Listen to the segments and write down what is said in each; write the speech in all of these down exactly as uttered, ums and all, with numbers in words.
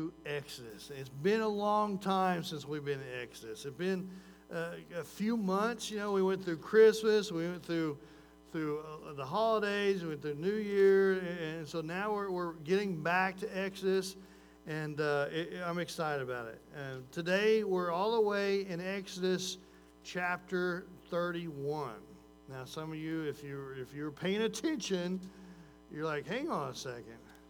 to Exodus. It's been a long time since we've been in Exodus. It's been uh, a few months. You know, we went through Christmas, we went through through uh, the holidays, we went through New Year, and so now we're we're getting back to Exodus, and uh, it, I'm excited about it. Uh, today we're all the way in Exodus chapter thirty-one. Now, some of you, if you if you're paying attention, you're like, hang on a second.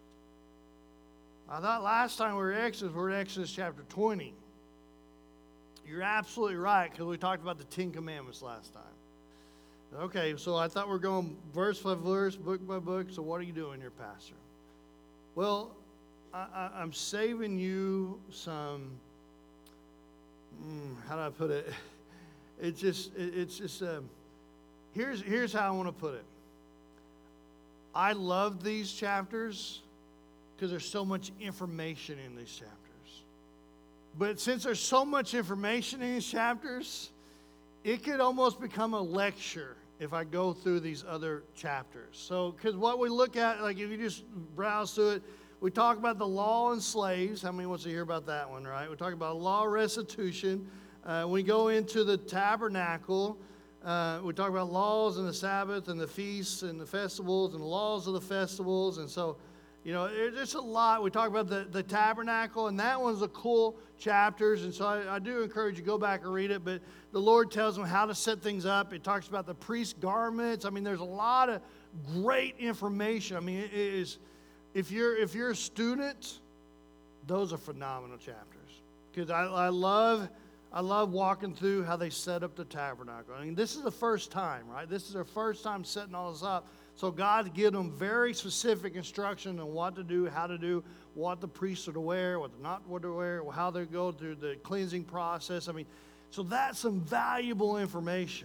I thought last time we were in Exodus, we were in Exodus chapter twenty. You're absolutely right, because we talked about the Ten Commandments last time. Okay, so I thought we were going verse by verse, book by book. So what are you doing here, Pastor? Well, I, I, I'm saving you some, mm, how do I put it? It's just, it, it's just, um, here's, here's how I want to put it. I love these chapters because there's so much information in these chapters. But since there's so much information in these chapters, it could almost become a lecture if I go through these other chapters. So, because what we look at, like if you just browse through it, we talk about the law and slaves. How many wants to hear about that one, right? We talk about law restitution. Uh, we go into the tabernacle. Uh, we talk about laws and the Sabbath and the feasts and the festivals and the laws of the festivals. And so, you know, there's just a lot. We talk about the, the tabernacle, and that one's a cool chapters. And so I, I do encourage you to go back and read it. But the Lord tells them how to set things up. It talks about the priest garments. I mean, there's a lot of great information. I mean, it is, if you're if you're a student, those are phenomenal chapters. Because I, I love I love walking through how they set up the tabernacle. I mean, this is the first time, right? This is their first time setting all this up. So God gives them very specific instruction on what to do, how to do, what the priests are to wear, what they're not to wear, how they go through the cleansing process. I mean, so that's some valuable information.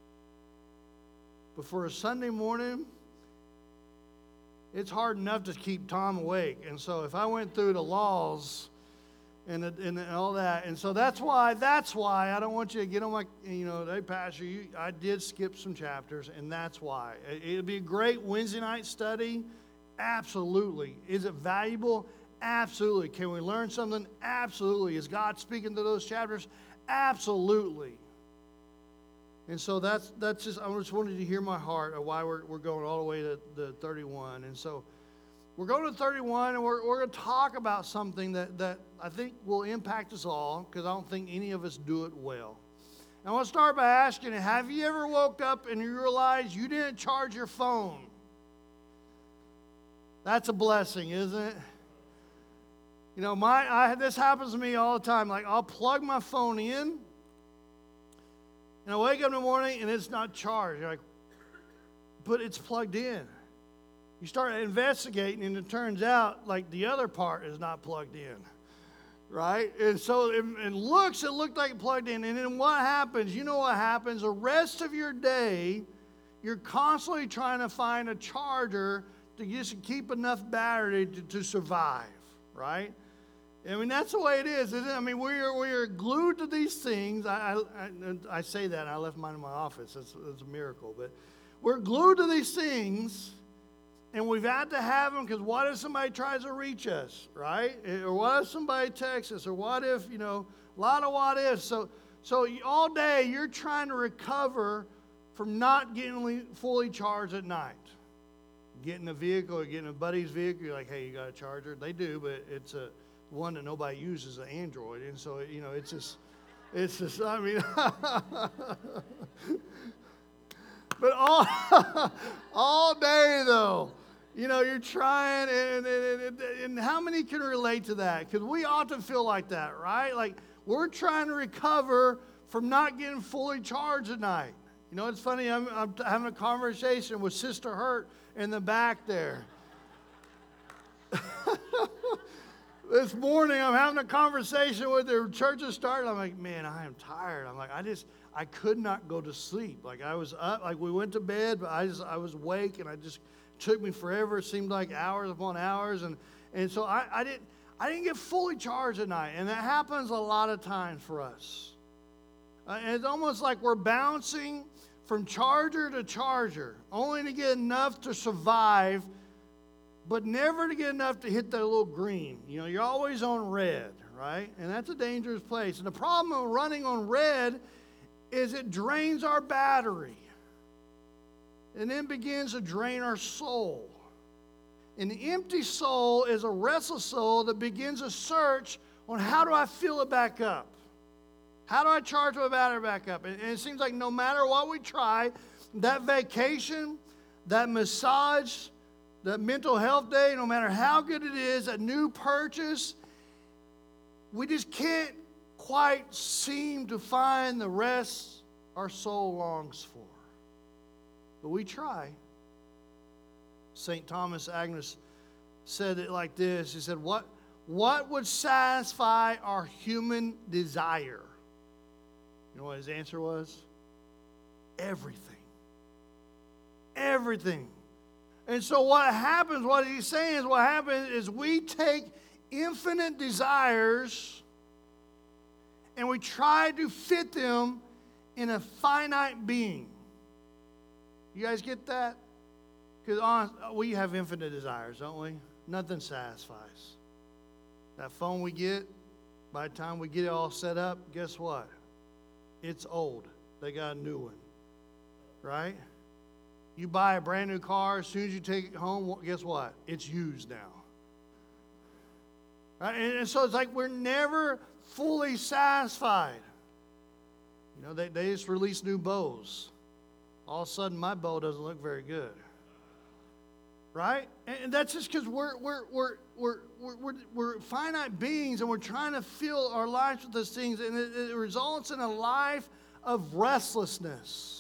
But for a Sunday morning, it's hard enough to keep Tom awake. And so if I went through the laws and, and all that, and so that's why, that's why I don't want you to get on my, you know, hey, Pastor, you, I did skip some chapters, and that's why. It'd be a great Wednesday night study. Absolutely. Is it valuable? Absolutely. Can we learn something? Absolutely. Is God speaking to those chapters? Absolutely. And so that's that's just, I just wanted you to hear my heart of why we're we're going all the way to the thirty-one. And so we're going to thirty-one, and we're we're going to talk about something that, that I think will impact us all, because I don't think any of us do it well. And I want to start by asking, have you ever woke up and you realized you didn't charge your phone? That's a blessing, isn't it? You know, my I, this happens to me all the time. Like, I'll plug my phone in, and I wake up in the morning, and it's not charged. You're like, but it's plugged in. You start investigating, and it turns out, like, the other part is not plugged in, right? And so it, it looks, it looked like it plugged in. And then what happens? You know what happens? The rest of your day, you're constantly trying to find a charger to just keep enough battery to, to survive, right? I mean, that's the way it is, isn't it? I mean, we are, we are glued to these things. I, I, I say that, and I left mine in my office. It's, it's a miracle. But we're glued to these things, and we've had to have them, because what if somebody tries to reach us, right? Or what if somebody texts us? Or what if, you know, a lot of what ifs. So, so all day you're trying to recover from not getting fully charged at night. Getting a vehicle or getting a buddy's vehicle, you're like, hey, you got a charger? They do, but it's a one that nobody uses, an Android. And so, you know, it's just, it's just, I mean, but all, all day, though, you know, you're trying, and, and, and, and how many can relate to that? Because we often feel like that, right? Like, we're trying to recover from not getting fully charged at night. You know, it's funny, I'm, I'm having a conversation with Sister Hurt in the back there. This morning, I'm having a conversation with her. Church is starting. I'm like, man, I am tired. I'm like, I just, I could not go to sleep. Like, I was up, like, we went to bed, but I just, I was awake, and I just, it took me forever. It seemed like hours upon hours. And, and so I, I didn't, I didn't get fully charged at night. And that happens a lot of times for us. Uh, and it's almost like we're bouncing from charger to charger, only to get enough to survive, but never to get enough to hit that little green. You know, you're always on red, right? And that's a dangerous place. And the problem of running on red is it drains our battery and then begins to drain our soul. An empty soul is a restless soul that begins a search on how do I fill it back up? How do I charge my battery back up? And it seems like no matter what we try, that vacation, that massage, that mental health day, no matter how good it is, that new purchase, we just can't quite seem to find the rest our soul longs for. But we try. Saint Thomas Aquinas said it like this. He said, what, what would satisfy our human desire? You know what his answer was? Everything. Everything. And so what happens, what he's saying is what happens is we take infinite desires and we try to fit them in a finite being. You guys get that? Because we have infinite desires, don't we? Nothing satisfies. That phone we get, by the time we get it all set up, guess what? It's old. They got a new one. Right? You buy a brand new car, as soon as you take it home, guess what? It's used now. Right? And so it's like we're never fully satisfied. You know, they, they just release new bows. All of a sudden, my bow doesn't look very good. Right? And that's just because we're, we're, we're, we're, we're, we're finite beings and we're trying to fill our lives with those things, and it, it results in a life of restlessness.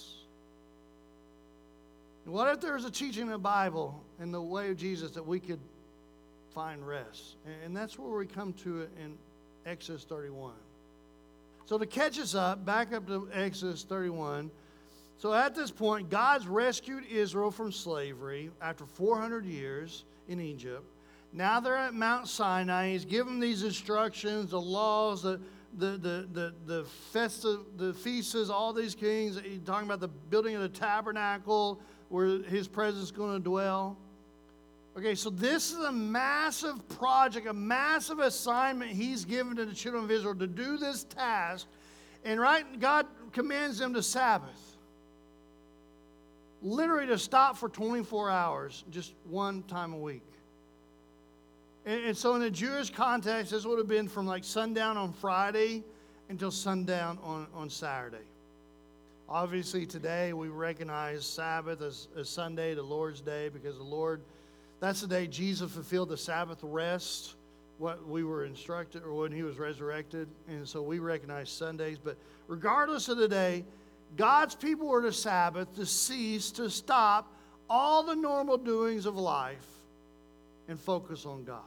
What if there was a teaching in the Bible in the way of Jesus that we could find rest? And that's where we come to it in Exodus thirty-one. So to catch us up, back up to Exodus thirty-one. So at this point, God's rescued Israel from slavery after four hundred years in Egypt. Now they're at Mount Sinai. He's given these instructions, the laws, the the the the the festive, the feasts, all these things. He's talking about the building of the tabernacle, where his presence is going to dwell. Okay, so this is a massive project, a massive assignment he's given to the children of Israel to do this task. And right, God commands them to Sabbath. Literally to stop for twenty-four hours, just one time a week. And, and so in the Jewish context, this would have been from like sundown on Friday until sundown on, on Saturday. Obviously, today we recognize Sabbath as, as Sunday, the Lord's Day, because the Lord, that's the day Jesus fulfilled the Sabbath rest, what we were instructed, or when he was resurrected. And so we recognize Sundays. But regardless of the day, God's people were to Sabbath, to cease, to stop all the normal doings of life and focus on God.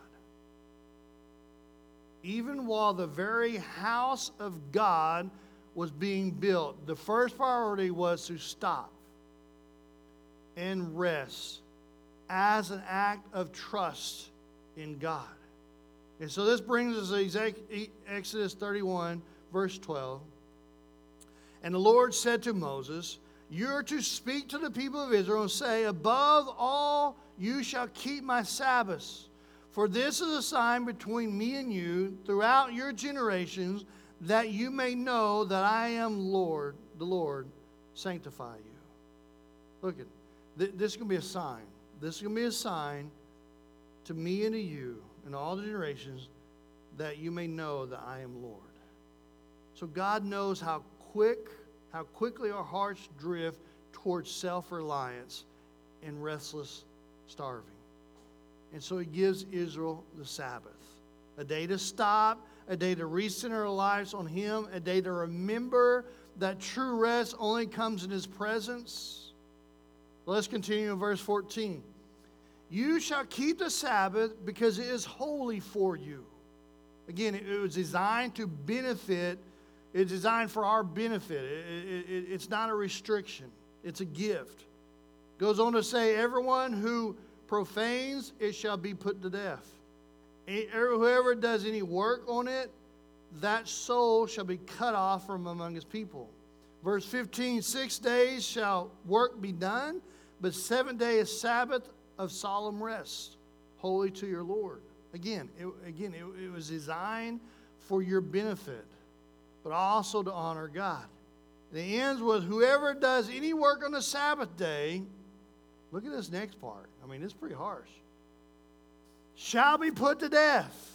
Even while the very house of God was being built, the first priority was to stop and rest as an act of trust in God. And so this brings us to Exodus thirty-one, verse twelve. And the Lord said to Moses, you are to speak to the people of Israel and say, above all you shall keep my Sabbaths. For this is a sign between me and you throughout your generations, that you may know that I am Lord, the Lord, sanctify you. Look at th- this is going to be a sign. This is going to be a sign to me and to you and all the generations, that you may know that I am Lord. So God knows how quick, how quickly our hearts drift towards self-reliance and restless starving. And so he gives Israel the Sabbath, a day to stop, a day to recenter our lives on him, a day to remember that true rest only comes in his presence. Let's continue in verse fourteen. You shall keep the Sabbath because it is holy for you. Again, it was designed to benefit. It's designed for our benefit. It, it, it, it's not a restriction. It's a gift. Goes on to say, everyone who profanes, it shall be put to death. Whoever does any work on it, that soul shall be cut off from among his people. Verse fifteen, six days shall work be done, but seven days Sabbath of solemn rest, holy to your Lord. Again, it, again, it, it was designed for your benefit, but also to honor God. And it ends with whoever does any work on the Sabbath day, look at this next part. I mean, it's pretty harsh. Shall be put to death.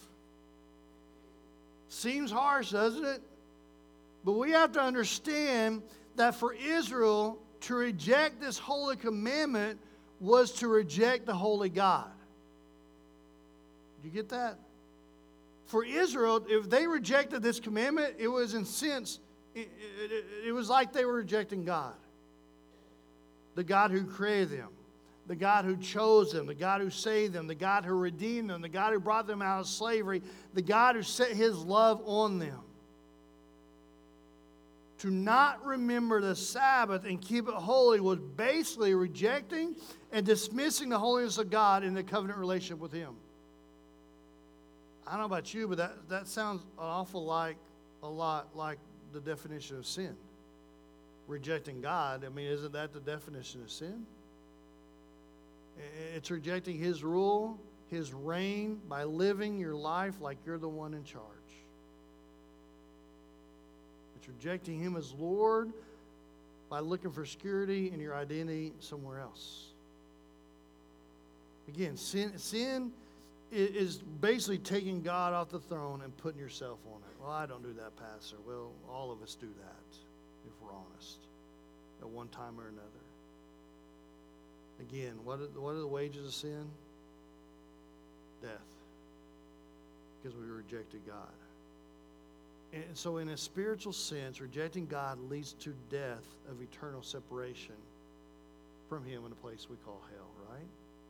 Seems harsh, doesn't it? But we have to understand that for Israel to reject this holy commandment was to reject the holy God. Do you get that? For Israel, if they rejected this commandment, it was in sense, it, it, it was like they were rejecting God. The God who created them, the God who chose them, the God who saved them, the God who redeemed them, the God who brought them out of slavery, the God who set His love on them. To not remember the Sabbath and keep it holy was basically rejecting and dismissing the holiness of God in the covenant relationship with Him. I don't know about you, but that, that sounds an awful like a lot like the definition of sin. Rejecting God, I mean, isn't that the definition of sin? It's rejecting His rule, His reign, by living your life like you're the one in charge. It's rejecting Him as Lord by looking for security in your identity somewhere else. Again, sin, sin is basically taking God off the throne and putting yourself on it. Well, I don't do that, Pastor. Well, all of us do that, if we're honest, at one time or another. Again, what are, what are the wages of sin? Death. Because we rejected God. And so in a spiritual sense, rejecting God leads to death of eternal separation from Him in a place we call hell, right?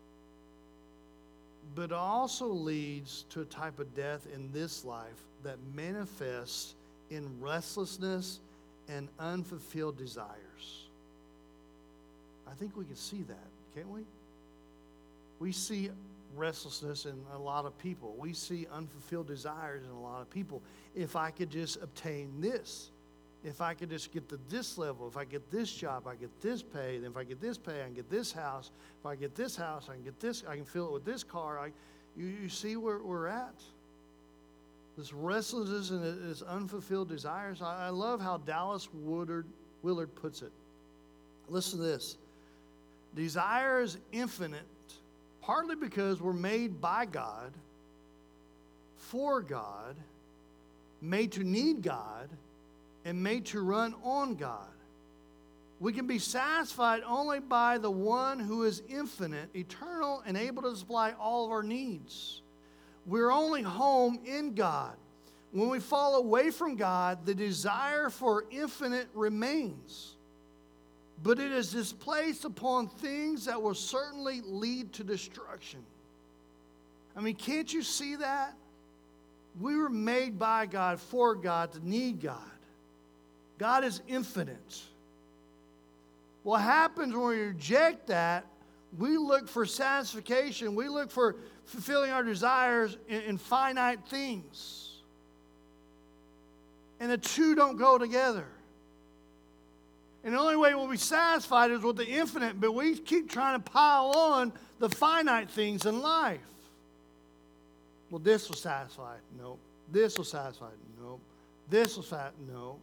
But it also leads to a type of death in this life that manifests in restlessness and unfulfilled desires. I think we can see that, can't we? We see restlessness in a lot of people. We see unfulfilled desires in a lot of people. If I could just obtain this, if I could just get to this level, if I get this job, I get this pay, then if I get this pay, I can get this house. If I get this house, I can get this, I can fill it with this car. I, you, you see where we're at? This restlessness and this unfulfilled desires. I, I love how Dallas Willard, Willard puts it. Listen to this. Desire is infinite, partly because we're made by God, for God, made to need God, and made to run on God. We can be satisfied only by the one who is infinite, eternal, and able to supply all of our needs. We're only home in God. When we fall away from God, the desire for infinite remains. But it is displaced upon things that will certainly lead to destruction. I mean, can't you see that? We were made by God, for God, to need God. God is infinite. What happens when we reject that, we look for satisfaction, we look for fulfilling our desires in, in finite things. And the two don't go together. And the only way we'll be satisfied is with the infinite, but we keep trying to pile on the finite things in life. Well, this will satisfy. Nope. This will satisfy. Nope. This will satisfy. No.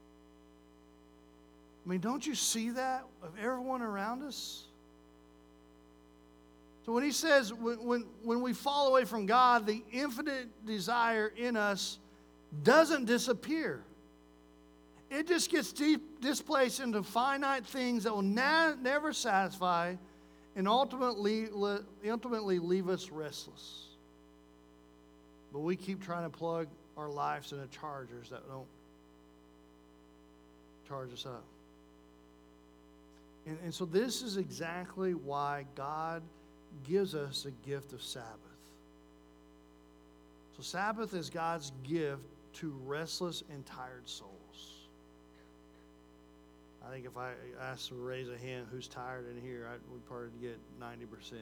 I mean, don't you see that of everyone around us? So when he says, when, when, when we fall away from God, the infinite desire in us doesn't disappear. It just gets deep, displaced into finite things that will na- never satisfy and ultimately, ultimately leave us restless. But we keep trying to plug our lives into chargers that don't charge us up. And, and so this is exactly why God gives us the gift of Sabbath. So Sabbath is God's gift to restless and tired souls. I think if I asked to raise a hand who's tired in here, I would probably get ninety percent.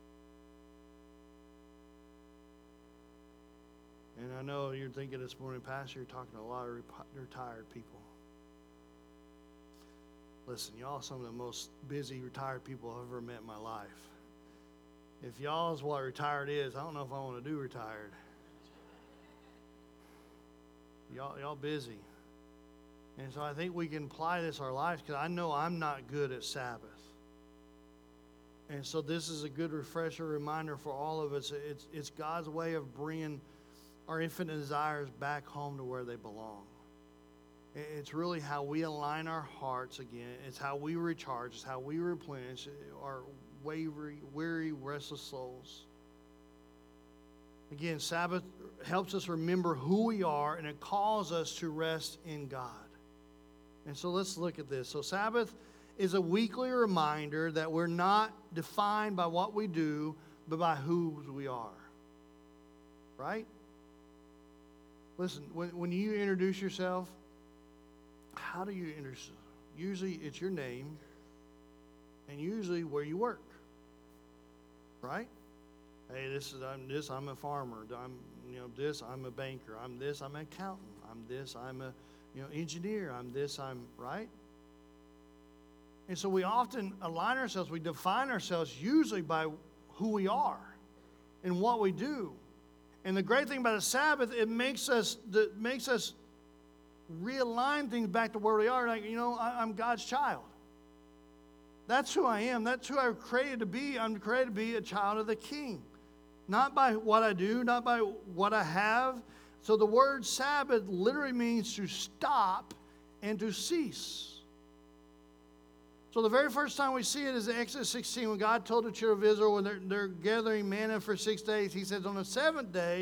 And I know you're thinking this morning, Pastor, you're talking to a lot of retired people. Listen, y'all are some of the most busy retired people I've ever met in my life. If y'all is what retired is, I don't know if I want to do retired. Y'all, y'all busy. And so I think we can apply this in our lives because I know I'm not good at Sabbath. And so this is a good refresher reminder for all of us. It's, it's God's way of bringing our infinite desires back home to where they belong. It's really how we align our hearts again. It's how we recharge. It's how we replenish our weary, weary, restless souls. Again, Sabbath helps us remember who we are, and it calls us to rest in God. And so let's look at this. So Sabbath is a weekly reminder that we're not defined by what we do, but by who we are. Right? Listen, when, when you introduce yourself, how do you introduce yourself? Usually it's your name, and usually where you work. Right? Hey, this is I'm this. I'm a farmer. I'm you know this. I'm a banker. I'm this. I'm an accountant. I'm this. I'm a you know engineer. I'm this. I'm right. And so we often align ourselves. We define ourselves usually by who we are and what we do. And the great thing about the Sabbath, it makes us that makes us realign things back to where we are. Like you know, I, I'm God's child. That's who I am. That's who I was created to be. I'm created to be a child of the King. Not by what I do, not by what I have. So the word Sabbath literally means to stop and to cease. So the very first time we see it is in Exodus sixteen, when God told the children of Israel when they're, they're gathering manna for six days, he says on the seventh day,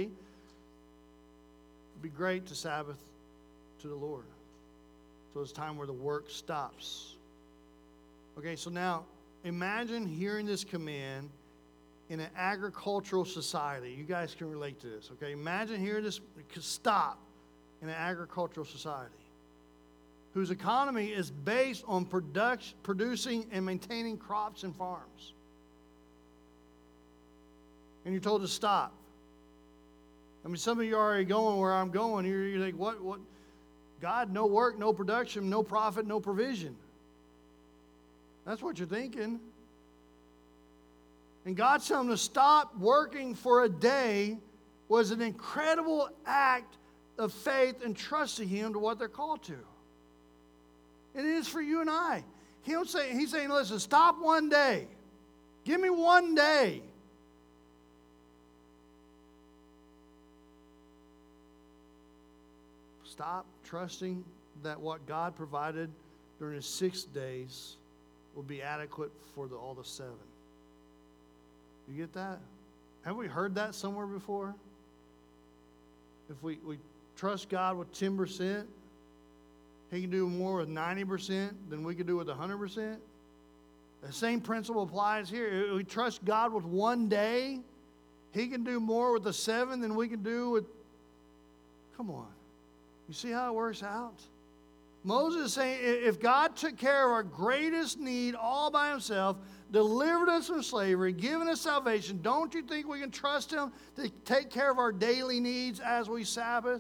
it'd be great to Sabbath to the Lord. So it's time where the work stops. Okay, so now imagine hearing this command in an agricultural society. You guys can relate to this, okay? Imagine hearing this stop in an agricultural society whose economy is based on production, producing and maintaining crops and farms. And you're told to stop. I mean, some of you are already going where I'm going. You're, you're like, what, what? God, no work, no production, no profit, no provision. That's what you're thinking. And God telling them to stop working for a day was an incredible act of faith and trust in Him to what they're called to. And it is for you and I. He'll say, he's saying, listen, stop one day. Give me one day. Stop trusting that what God provided during His six days will be adequate for the, all the seven. You get that? Have we heard that somewhere before? If we, we trust God with ten percent, He can do more with ninety percent than we could do with one hundred percent. The same principle applies here. If we trust God with one day, He can do more with the seven than we can do with... Come on. You see how it works out? Moses is saying, if God took care of our greatest need all by Himself, delivered us from slavery, given us salvation, don't you think we can trust Him to take care of our daily needs as we Sabbath?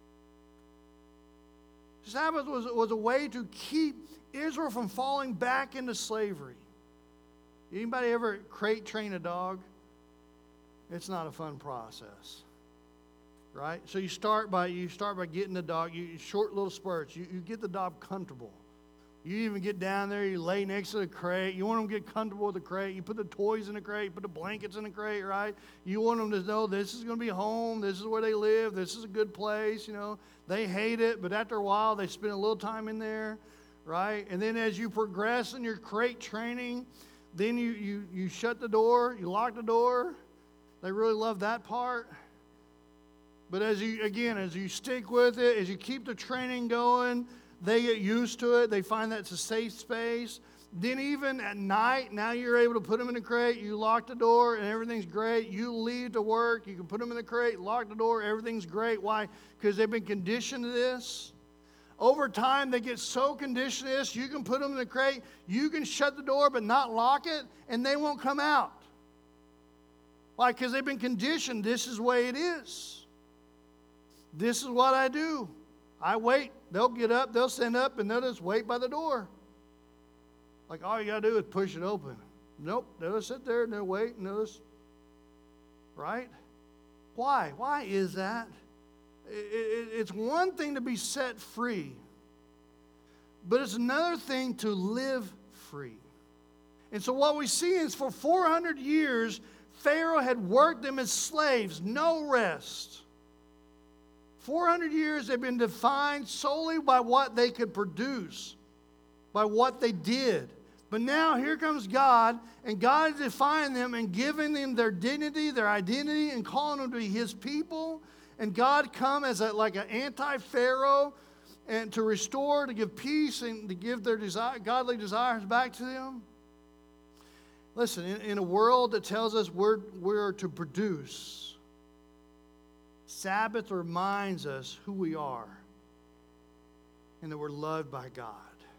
Sabbath was, was a way to keep Israel from falling back into slavery. Anybody ever crate train a dog? It's not a fun process. Right? So you start by you start by getting the dog, you short little spurts. You, you get the dog comfortable. You even get down there, you lay next to the crate. You want them to get comfortable with the crate. You put the toys in the crate, you put the blankets in the crate, right? You want them to know this is going to be home, this is where they live, this is a good place, you know. They hate it, but after a while they spend a little time in there, right? And then as you progress in your crate training, then you you you shut the door, you lock the door. They really love that part. But as you, again, as you stick with it, as you keep the training going, they get used to it. They find that it's a safe space. Then even at night, now you're able to put them in the crate. You lock the door and everything's great. You leave to work. You can put them in the crate, lock the door. Everything's great. Why? Because they've been conditioned to this. Over time, they get so conditioned to this, you can put them in the crate. You can shut the door but not lock it, and they won't come out. Why? Because they've been conditioned. This is the way it is. This is what I do. I wait. They'll get up, they'll stand up, and they'll just wait by the door. Like all you got to do is push it open. Nope, they'll just sit there and they'll wait, and they'll just right? Why? Why is that? It, it, it's one thing to be set free, but it's another thing to live free. And so what we see is for four hundred years, Pharaoh had worked them as slaves, no rest. four hundred years they've been defined solely by what they could produce, by what they did. But now here comes God, and God is defining them and giving them their dignity, their identity, and calling them to be His people. And God come as a, like an anti-Pharaoh and to restore, to give peace, and to give their desire, godly desires back to them. Listen, in, in a world that tells us we're, we're to produce, Sabbath reminds us who we are and that we're loved by God.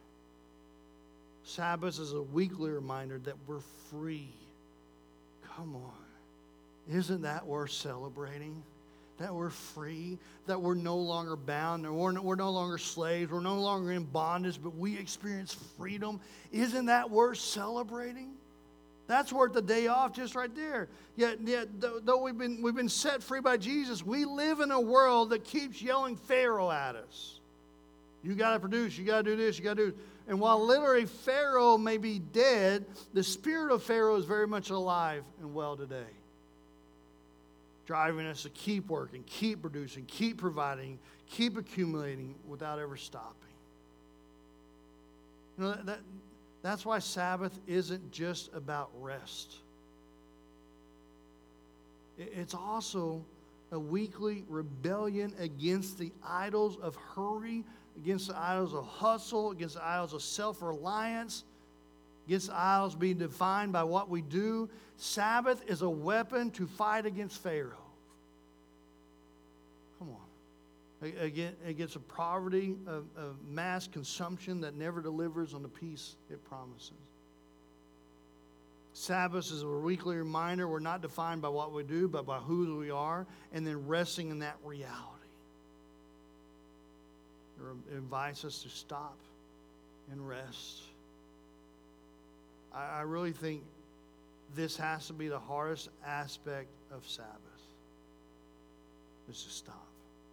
Sabbath is a weekly reminder that we're free. Come on. Isn't that worth celebrating? That we're free, that we're no longer bound, and we're no, we're no longer slaves, we're no longer in bondage, but we experience freedom. Isn't that worth celebrating? That's worth the day off just right there. Yet, yet though we've been, we've been set free by Jesus, we live in a world that keeps yelling Pharaoh at us. You got to produce, you got to do this, you got to do. And while literally Pharaoh may be dead, the spirit of Pharaoh is very much alive and well today, driving us to keep working, keep producing, keep providing, keep accumulating without ever stopping. You know, that, that that's why Sabbath isn't just about rest. It's also a weekly rebellion against the idols of hurry, against the idols of hustle, against the idols of self-reliance, against the idols being defined by what we do. Sabbath is a weapon to fight against Pharaoh. Come on. Against a poverty of, of mass consumption that never delivers on the peace it promises. Sabbath is a weekly reminder we're not defined by what we do, but by who we are, and then resting in that reality. It invites us to stop and rest. I, I really think this has to be the hardest aspect of Sabbath, is to stop.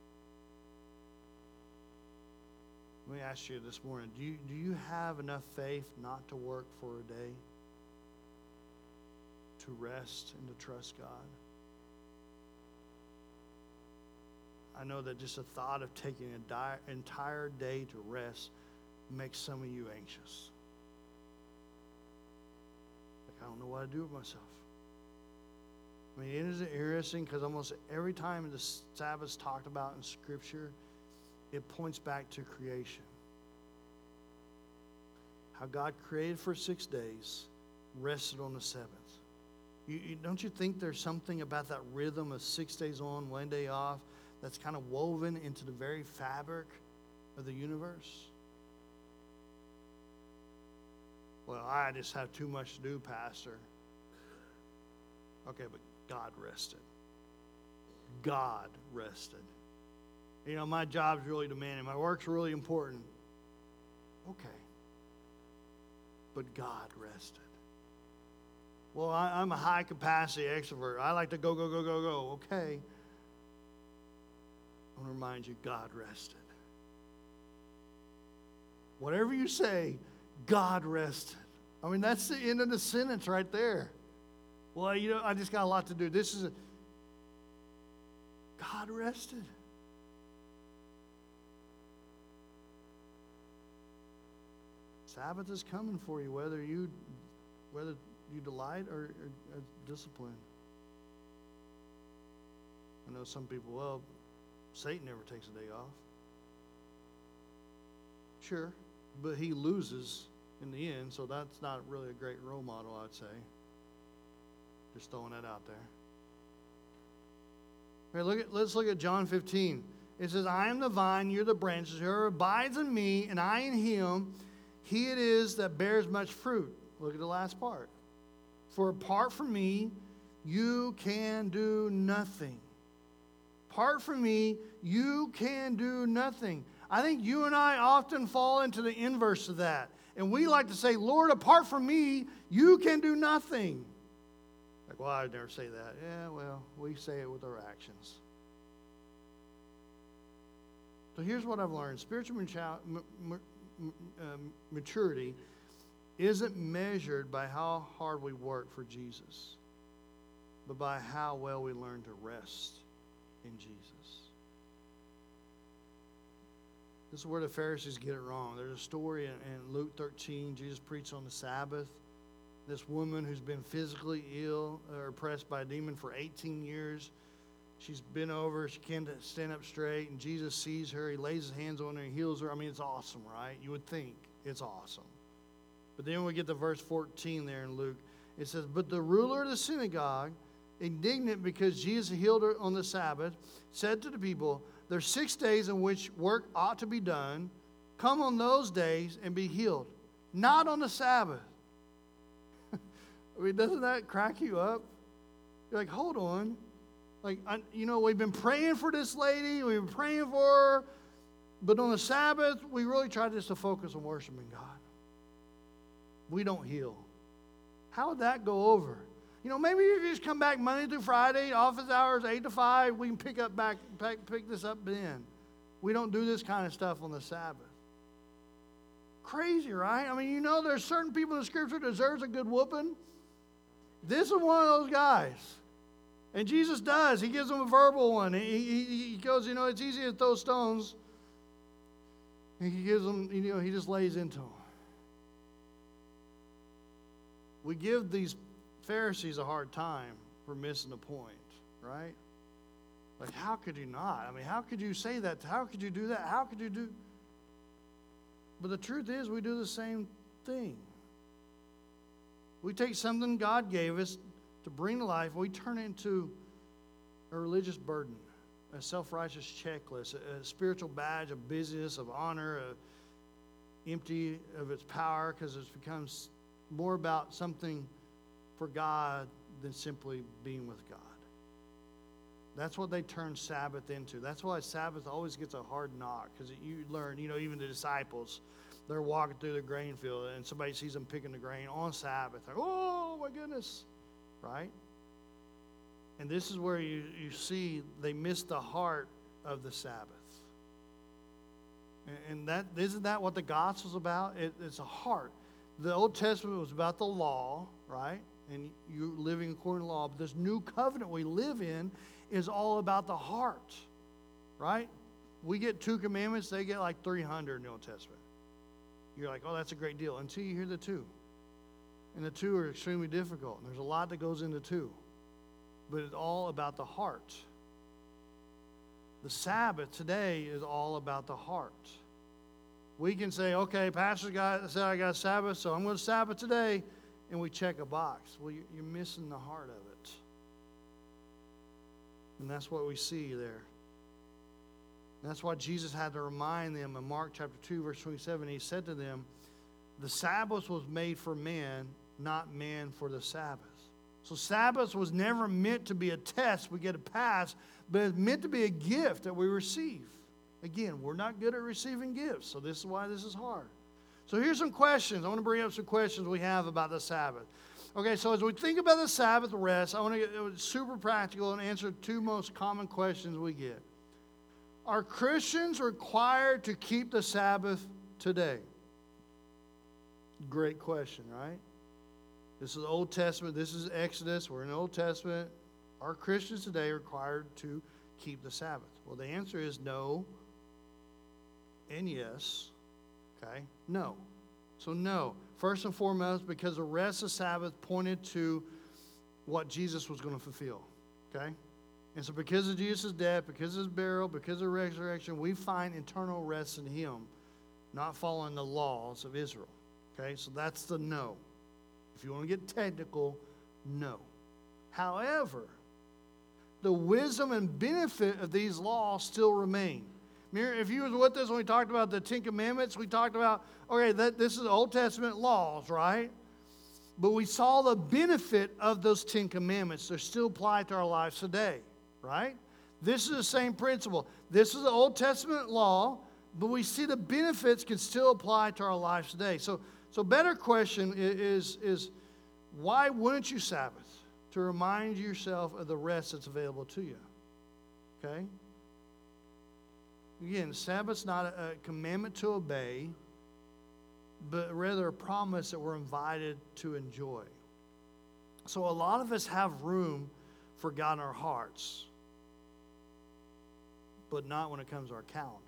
Let me ask you this morning, do you, do you have enough faith not to work for a day? To rest and to trust God? I know that just the thought of taking an di- entire day to rest makes some of you anxious. Like, I don't know what to do with myself. I mean, isn't it interesting? Because almost every time the Sabbath's talked about in Scripture, it points back to creation. How God created for six days, rested on the seventh. You, you, don't you think there's something about that rhythm of six days on, one day off, that's kind of woven into the very fabric of the universe? Well, I just have too much to do, Pastor. Okay, but God rested. God rested. You know, my job's really demanding. My work's really important. Okay. But God rested. Well, I, I'm a high-capacity extrovert. I like to go, go, go, go, go. Okay. I want to remind you, God rested. Whatever you say, God rested. I mean, that's the end of the sentence right there. Well, you know, I just got a lot to do. This is a... God rested. Sabbath is coming for you, whether you whether you delight or, or, or discipline. I know some people, well, Satan never takes a day off. Sure, but he loses in the end, so that's not really a great role model, I'd say. Just throwing that out there. Okay, look at, let's look at John fifteen. It says, I am the vine, you're the branches. Whoever abides in me and I in him, he it is that bears much fruit. Look at the last part. For apart from me, you can do nothing. Apart from me, you can do nothing. I think you and I often fall into the inverse of that. And we like to say, Lord, apart from me, you can do nothing. Like, well, I'd never say that. Yeah, well, we say it with our actions. So here's what I've learned. Spiritual maturity isn't measured by how hard we work for Jesus, but by how well we learn to rest in Jesus. This is where the Pharisees get it wrong. There's a story in, in Luke thirteen. Jesus preached on the Sabbath. This woman who's been physically ill or oppressed by a demon for eighteen years. She's bent over. She can't stand up straight. And Jesus sees her. He lays his hands on her and heals her. I mean, it's awesome, right? You would think it's awesome. But then we get to verse fourteen there in Luke. It says, but the ruler of the synagogue, indignant because Jesus healed her on the Sabbath, said to the people, there's six days in which work ought to be done. Come on those days and be healed, not on the Sabbath. I mean, doesn't that crack you up? You're like, hold on. Like, I, you know, we've been praying for this lady. We've been praying for her. But on the Sabbath, we really try just to focus on worshiping God. We don't heal. How would that go over? You know, maybe you just come back Monday through Friday, office hours, eight to five. We can pick up back, pick, pick this up then. We don't do this kind of stuff on the Sabbath. Crazy, right? I mean, you know, there's certain people in the Scripture that deserves a good whooping. This is one of those guys. And Jesus does. He gives them a verbal one. He, he, he goes, you know, it's easy to throw stones. And he gives them, you know, he just lays into them. We give these Pharisees a hard time for missing the point, right? Like, how could you not? I mean, how could you say that? How could you do that? How could you do? But the truth is, we do the same thing. We take something God gave us to bring to life, we turn it into a religious burden, a self-righteous checklist, a, a spiritual badge of busyness, of honor, a, empty of its power because it becomes more about something for God than simply being with God. That's what they turn Sabbath into. That's why Sabbath always gets a hard knock, because you learn, you know, even the disciples, they're walking through the grain field and somebody sees them picking the grain on Sabbath. They're, oh, my goodness, right? And this is where you, you see they miss the heart of the Sabbath. And, and that isn't that what the gospel's about? It, it's a heart. The Old Testament was about the law, right? And you living according to law. But this new covenant we live in is all about the heart, right? We get two commandments. They get like three hundred in the Old Testament. You're like, oh, that's a great deal, until you hear the two. And the two are extremely difficult. And there's a lot that goes into two. But it's all about the heart. The Sabbath today is all about the heart. We can say, okay, Pastor got, said I got a Sabbath, so I'm going to Sabbath today, and we check a box. Well, you're missing the heart of it. And that's what we see there. That's why Jesus had to remind them in Mark chapter two, verse twenty-seven. He said to them, the Sabbath was made for man, not man for the Sabbath. So Sabbath was never meant to be a test we get a pass, but it's meant to be a gift that we receive. Again, we're not good at receiving gifts, so this is why this is hard. So here's some questions. I want to bring up some questions we have about the Sabbath. Okay, so as we think about the Sabbath rest, I want to get super practical and answer two most common questions we get. Are Christians required to keep the Sabbath today? Great question, right? This is Old Testament. This is Exodus. We're in the Old Testament. Are Christians today required to keep the Sabbath? Well, the answer is no and yes. Okay? No. So no. First and foremost, because the rest of Sabbath pointed to what Jesus was going to fulfill. Okay? And so because of Jesus' death, because of his burial, because of resurrection, we find eternal rest in him, not following the laws of Israel. Okay? So that's the no. If you want to get technical, no. However, the wisdom and benefit of these laws still remain. If you was with us when we talked about the Ten Commandments, we talked about, okay, that this is Old Testament laws, right? But we saw the benefit of those Ten Commandments. They're still applied to our lives today, right? This is the same principle. This is the Old Testament law, but we see the benefits can still apply to our lives today. So, so better question is, is why wouldn't you Sabbath? to remind yourself of the rest that's available to you. Okay? Again, Sabbath's not a, a commandment to obey, but rather a promise that we're invited to enjoy. So a lot of us have room for God in our hearts, but not when it comes to our calendars.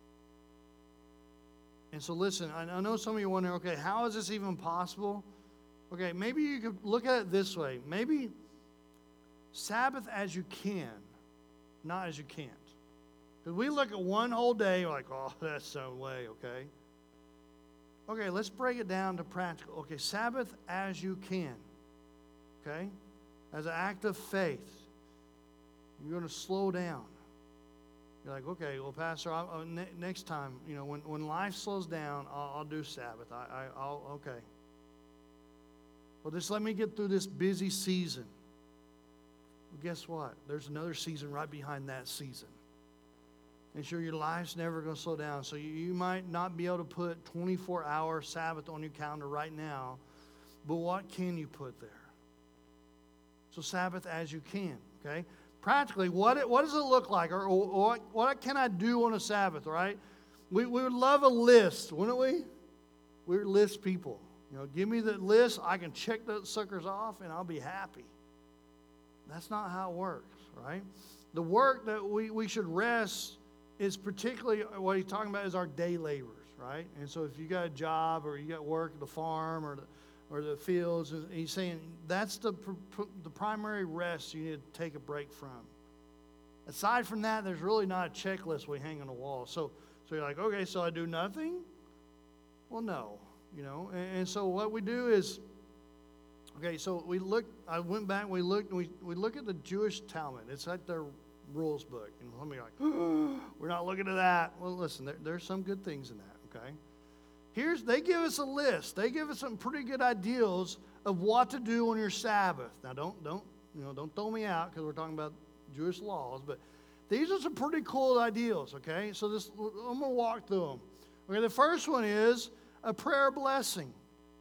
And so listen, I know some of you are wondering, okay, how is this even possible? Okay, maybe you could look at it this way. Maybe Sabbath as you can, not as you can't. Because we look at one whole day, like, oh, that's some way, okay? Okay, let's break it down to practical. Okay, Sabbath as you can, okay? As an act of faith, you're going to slow down. You're like, okay, well, Pastor, I'll, uh, ne- next time, you know, when, when life slows down, I'll, I'll do Sabbath. I, I, I'll, okay. Well, just let me get through this busy season. Well, guess what? There's another season right behind that season. And sure, your life's never going to slow down. So you, you might not be able to put twenty-four hour Sabbath on your calendar right now, but what can you put there? So Sabbath as you can, okay? Practically, what, what does it look like? Or, or, or what, what can I do on a Sabbath, right? We, we would love a list, wouldn't we? We're list people. You know, give me the list, I can check those suckers off, and I'll be happy. That's not how it works, right? The work that we, we should rest is particularly what he's talking about is our day laborers, right? And so if you got a job or you got work at the farm or the, or the fields, he's saying that's the, the primary rest you need to take a break from. Aside from that, there's really not a checklist we hang on the wall. So, so you're like, okay, so I do nothing? Well, no, you know. And, and so what we do is, okay, so we look. I went back. We looked. And we we look at the Jewish Talmud. It's like their rules book. And some of you are like, oh, we're not looking at that. Well, listen, there, there's some good things in that. Okay. Here's, they give us a list. They give us some pretty good ideals of what to do on your Sabbath. Now, don't, don't, you know, don't throw me out because we're talking about Jewish laws, but these are some pretty cool ideals, okay? So this, I'm going to walk through them. Okay, the first one is a prayer blessing.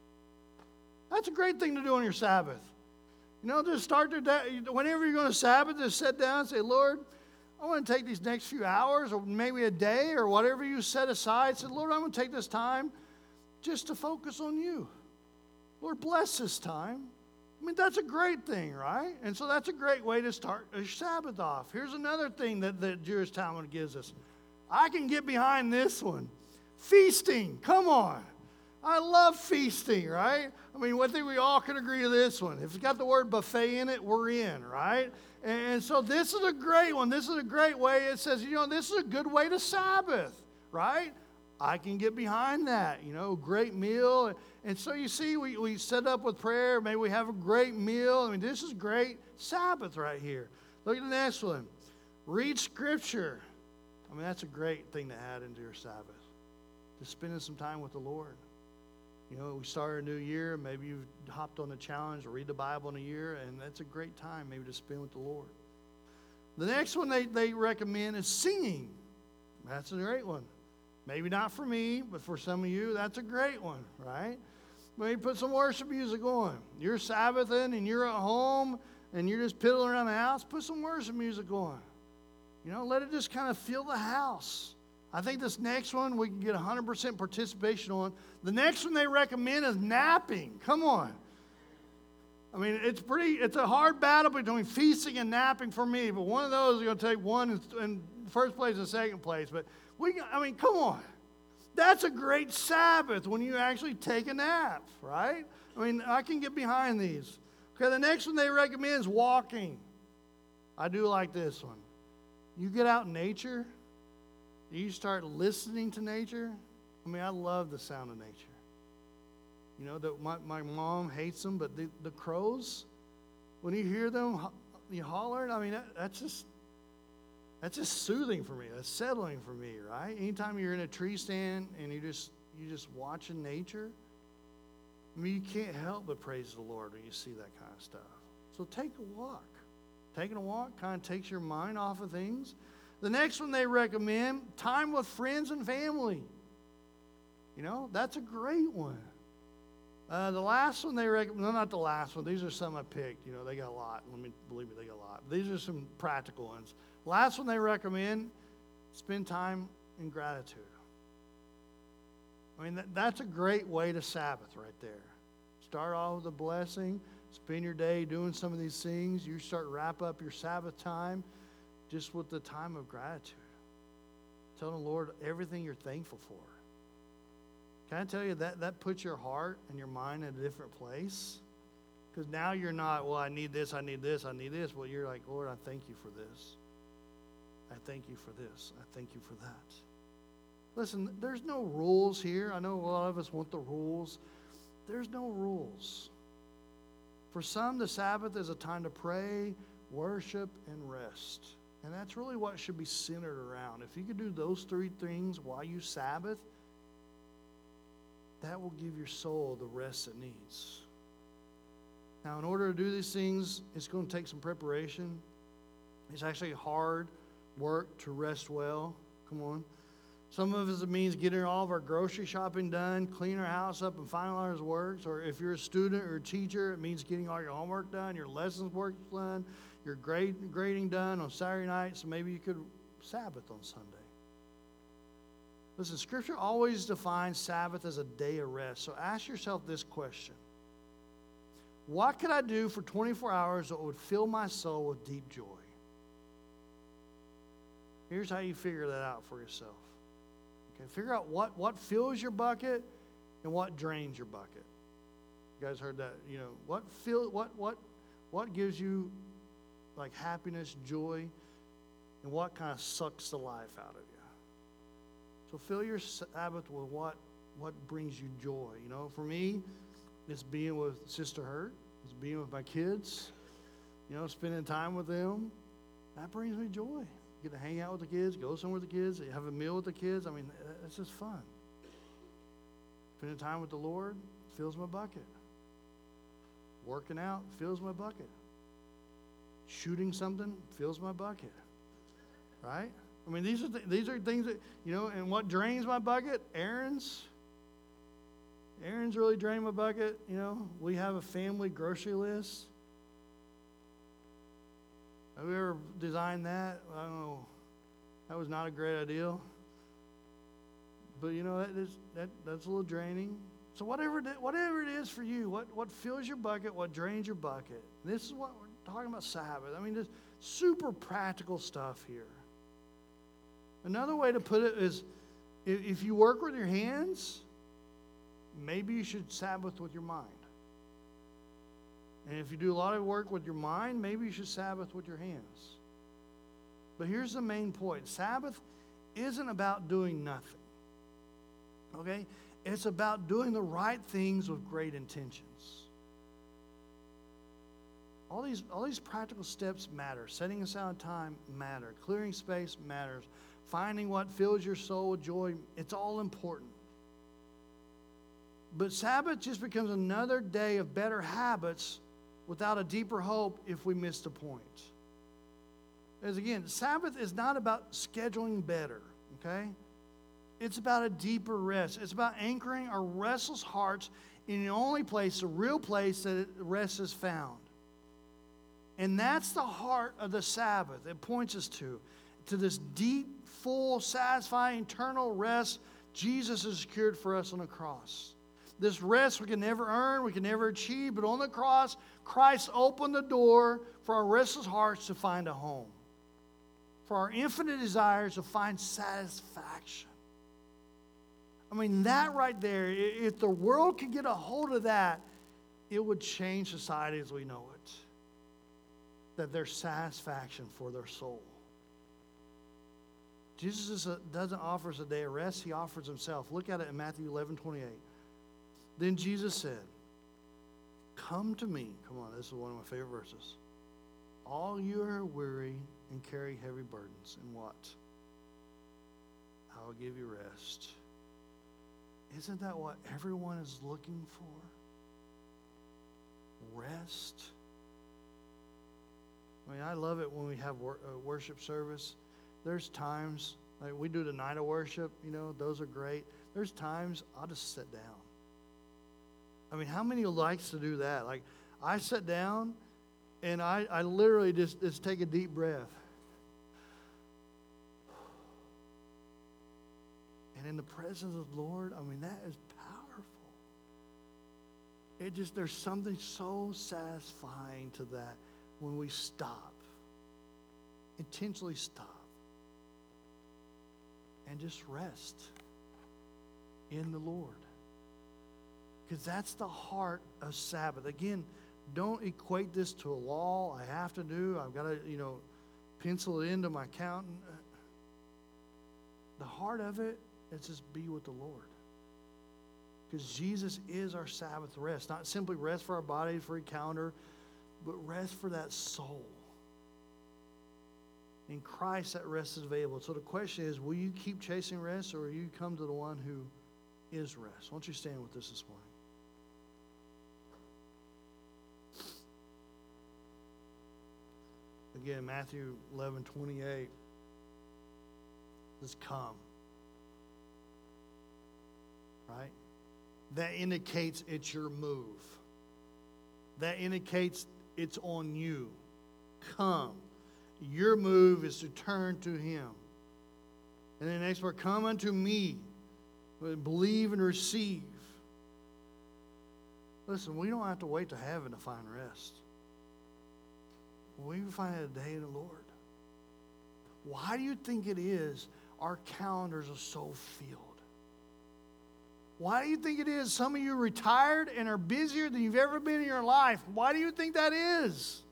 That's a great thing to do on your Sabbath. You know, just start your day, whenever you're going to Sabbath, just sit down and say, Lord, I want to take these next few hours or maybe a day or whatever you set aside. Say, Lord, I'm going to take this time just to focus on you. Lord, bless this time. I mean, that's a great thing, right? And so that's a great way to start a Sabbath off. Here's another thing that the Jewish Talmud gives us. I can get behind this one. Feasting. Come on. I love feasting, right? I mean, I think we all can agree to this one. If it's got the word buffet in it, we're in, right? And so this is a great one. This is a great way. It says, you know, this is a good way to Sabbath, right? I can get behind that, you know, great meal. And so you see, we, we set up with prayer. Maybe we have a great meal. I mean, this is great Sabbath right here. Look at the next one. Read Scripture. I mean, that's a great thing to add into your Sabbath. Just spending some time with the Lord. You know, we started a new year. Maybe you've hopped on the challenge to read the Bible in a year, and that's a great time maybe to spend with the Lord. The next one they, they recommend is singing. That's a great one. Maybe not for me, but for some of you, that's a great one, right? Maybe put some worship music on. You're Sabbathing and you're at home and you're just piddling around the house, put some worship music on. You know, let it just kind of fill the house. I think this next one we can get one hundred percent participation on. The next one they recommend is napping. Come on. I mean, it's pretty, it's a hard battle between feasting and napping for me, but one of those is going to take one in, in first place and second place. But we, I mean, come on. That's a great Sabbath when you actually take a nap, right? I mean, I can get behind these. Okay, the next one they recommend is walking. I do like this one. You get out in nature, you start listening to nature. I mean, I love the sound of nature. You know, the, my, my mom hates them, but the, the crows, when you hear them you hollering, I mean, that, that's just that's just soothing for me. That's settling for me, right? Anytime you're in a tree stand and you just you just watching nature, I mean, you can't help but praise the Lord when you see that kind of stuff. So take a walk. Taking a walk kind of takes your mind off of things. The next one they recommend, time with friends and family. You know, that's a great one. Uh, the last one they recommend, no, not the last one. These are some I picked. You know, they got a lot. Let me, believe me, they got a lot. These are some practical ones. Last one they recommend, spend time in gratitude. I mean, that, that's a great way to Sabbath right there. Start off with a blessing. Spend your day doing some of these things. You start wrap up your Sabbath time just with the time of gratitude. Tell the Lord everything you're thankful for. Can I tell you that that puts your heart and your mind in a different place? Because now you're not, well, I need this, I need this, I need this. Well, you're like, Lord, I thank you for this. I thank you for this. I thank you for that. Listen, there's no rules here. I know a lot of us want the rules. There's no rules. For some, the Sabbath is a time to pray, worship, and rest. And that's really what should be centered around. If you could do those three things while you Sabbath, that will give your soul the rest it needs. Now, in order to do these things, it's going to take some preparation. It's actually hard work to rest well. Come on. Some of us, it means getting all of our grocery shopping done, clean our house up, and finalize works. Or if you're a student or a teacher, it means getting all your homework done, your lessons work done, your grade, grading done on Saturday night, so maybe you could Sabbath on Sunday. Listen, Scripture always defines Sabbath as a day of rest. So ask yourself this question. What could I do for twenty-four hours that would fill my soul with deep joy? Here's how you figure that out for yourself. Okay, figure out what, what fills your bucket and what drains your bucket. You guys heard that? You know, what fill what what what gives you like happiness, joy, and what kind of sucks the life out of you? So fill your Sabbath with what, what brings you joy. You know, for me, it's being with Sister Hurt. It's being with my kids. You know, spending time with them. That brings me joy. Get to hang out with the kids, go somewhere with the kids, have a meal with the kids. I mean, it's just fun. Spending time with the Lord fills my bucket. Working out fills my bucket. Shooting something fills my bucket. Right? I mean, these are th- these are things that, you know, and what drains my bucket? Errands. Errands really drain my bucket. You know, we have a family grocery list. Have we ever designed that? I don't know. That was not a great idea. But, you know, that is, that that's a little draining. So whatever it, whatever it is for you, what, what fills your bucket, what drains your bucket. This is what we're talking about Sabbath. I mean, just super practical stuff here. Another way to put it is, if you work with your hands, maybe you should Sabbath with your mind. And if you do a lot of work with your mind, maybe you should Sabbath with your hands. But here's the main point. Sabbath isn't about doing nothing. Okay? It's about doing the right things with great intentions. All these, all these practical steps matter. Setting aside time matter. Clearing space matters. Finding what fills your soul with joy, it's all important. But Sabbath just becomes another day of better habits without a deeper hope if we miss the point. As again, Sabbath is not about scheduling better, okay? It's about a deeper rest. It's about anchoring our restless hearts in the only place, the real place that rest is found. And that's the heart of the Sabbath. It points us to, to this deep, full, satisfying, eternal rest Jesus has secured for us on the cross. This rest we can never earn, we can never achieve, but on the cross, Christ opened the door for our restless hearts to find a home, for our infinite desires to find satisfaction. I mean, that right there, if the world could get a hold of that, it would change society as we know it. That there's satisfaction for their soul. Jesus doesn't offer us a day of rest, he offers himself. Look at it in Matthew eleven twenty-eight. Then Jesus said, come to me. Come on, this is one of my favorite verses. All you are weary and carry heavy burdens. And what? I will give you rest. Isn't that what everyone is looking for? Rest. I mean, I love it when we have wor- uh, worship service. There's times, like we do the night of worship, you know, those are great. There's times I'll just sit down. I mean, how many likes to do that? Like, I sit down and I, I literally just, just take a deep breath. And in the presence of the Lord, I mean, that is powerful. It just, there's something so satisfying to that when we stop, intentionally stop, and just rest in the Lord. Because that's the heart of Sabbath. Again, don't equate this to a law I have to do. I've got to, you know, pencil it into my accountant. The heart of it is just be with the Lord. Because Jesus is our Sabbath rest. Not simply rest for our body, for a calendar, but rest for that soul. In Christ, that rest is available. So the question is, will you keep chasing rest, or will you come to the one who is rest? Why don't you stand with us this morning? Again, Matthew eleven twenty-eight says, come. Right? That indicates it's your move. That indicates it's on you. Come. Your move is to turn to Him. And then the next part, come unto me. Believe and receive. Listen, we don't have to wait to heaven to find rest. We can find it a day in the Lord. Why do you think it is our calendars are so filled? Why do you think it is some of you are retired and are busier than you've ever been in your life? Why do you think that is?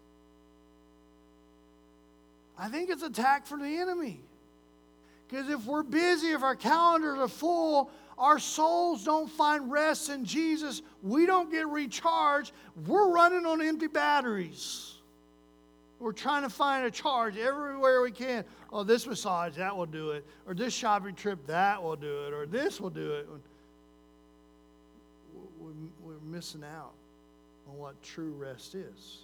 I think it's an attack from the enemy. Because if we're busy, if our calendars are full, our souls don't find rest in Jesus. We don't get recharged. We're running on empty batteries. We're trying to find a charge everywhere we can. Oh, this massage, that will do it. Or this shopping trip, that will do it. Or this will do it. We're missing out on what true rest is.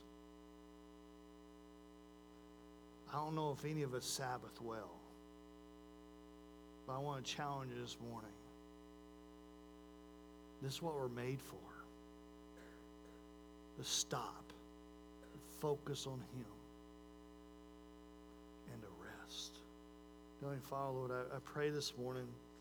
I don't know if any of us Sabbath well, but I want to challenge you this morning. This is what we're made for. To stop, to focus on Him, and to rest. Heavenly Father, Lord, I, I pray this morning